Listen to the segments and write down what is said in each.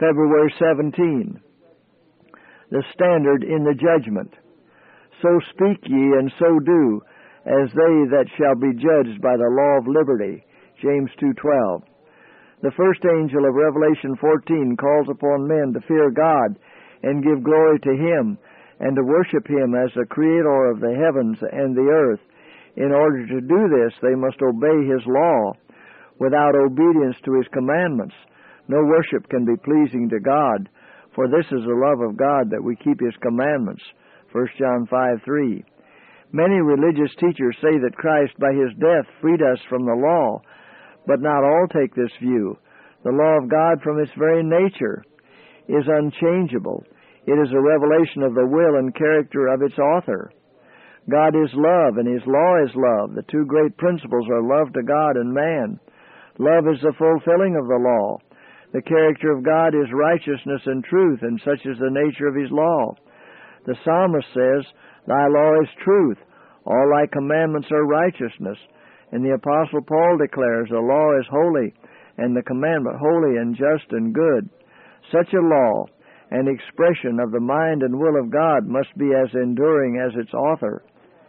February 17. The standard in the judgment. So speak ye, and so do, as they that shall be judged by the law of liberty. James 2:12. The first angel of Revelation 14 calls upon men to fear God and give glory to Him, and to worship Him as the Creator of the heavens and the earth. In order to do this, they must obey His law. Without obedience to His commandments, no worship can be pleasing to God, for this is the love of God, that we keep His commandments. 1 John 5:3. Many religious teachers say that Christ, by His death, freed us from the law, but not all take this view. The law of God, from its very nature, is unchangeable. It is a revelation of the will and character of its author. God is love, and His law is love. The two great principles are love to God and man. Love is the fulfilling of the law. The character of God is righteousness and truth, and such is the nature of His law. The psalmist says, Thy law is truth. All Thy commandments are righteousness. And the Apostle Paul declares, The law is holy, and the commandment holy and just and good. Such a law, an expression of the mind and will of God, must be as enduring as its author.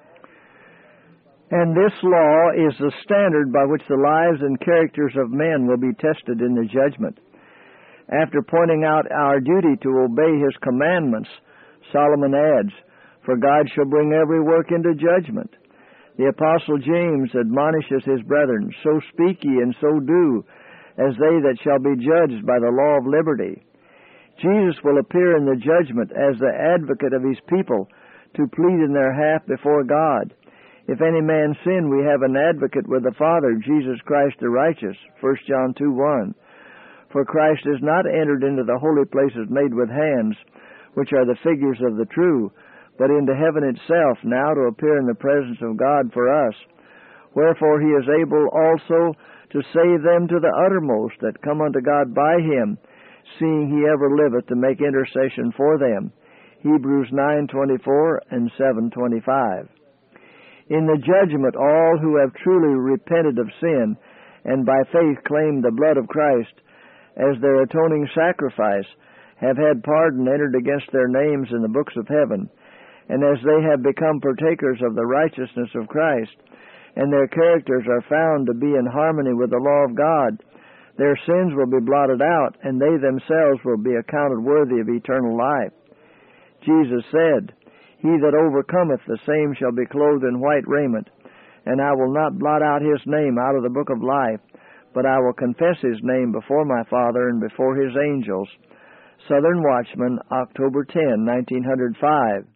And this law is the standard by which the lives and characters of men will be tested in the judgment. After pointing out our duty to obey His commandments, Solomon adds, For God shall bring every work into judgment. The Apostle James admonishes his brethren, So speak ye, and so do, as they that shall be judged by the law of liberty. Jesus will appear in the judgment as the advocate of His people to plead in their behalf before God. If any man sin, we have an advocate with the Father, Jesus Christ the righteous. 1 John 2:1. For Christ is not entered into the holy places made with hands, which are the figures of the true, but into heaven itself, now to appear in the presence of God for us. Wherefore He is able also to save them to the uttermost that come unto God by Him, seeing He ever liveth to make intercession for them. Hebrews 9:24 and 7:25. In the judgment, all who have truly repented of sin and by faith claimed the blood of Christ as their atoning sacrifice have had pardon entered against their names in the books of heaven, and as they have become partakers of the righteousness of Christ, and their characters are found to be in harmony with the law of God, their sins will be blotted out, and they themselves will be accounted worthy of eternal life. Jesus said, He that overcometh, the same shall be clothed in white raiment, and I will not blot out his name out of the book of life, but I will confess his name before my Father and before His angels. Southern Watchman, October 10, 1905.